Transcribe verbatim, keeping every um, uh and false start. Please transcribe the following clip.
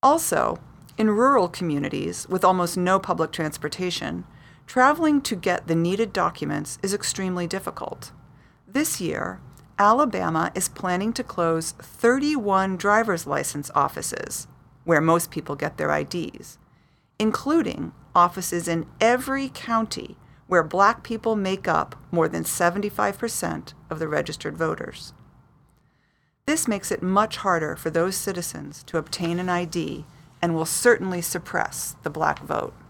Also, in rural communities with almost no public transportation, traveling to get the needed documents is extremely difficult. This year, Alabama is planning to close thirty-one driver's license offices, where most people get their I Ds, including offices in every county where Black people make up more than seventy-five percent of the registered voters. This makes it much harder for those citizens to obtain an I D and will certainly suppress the Black vote.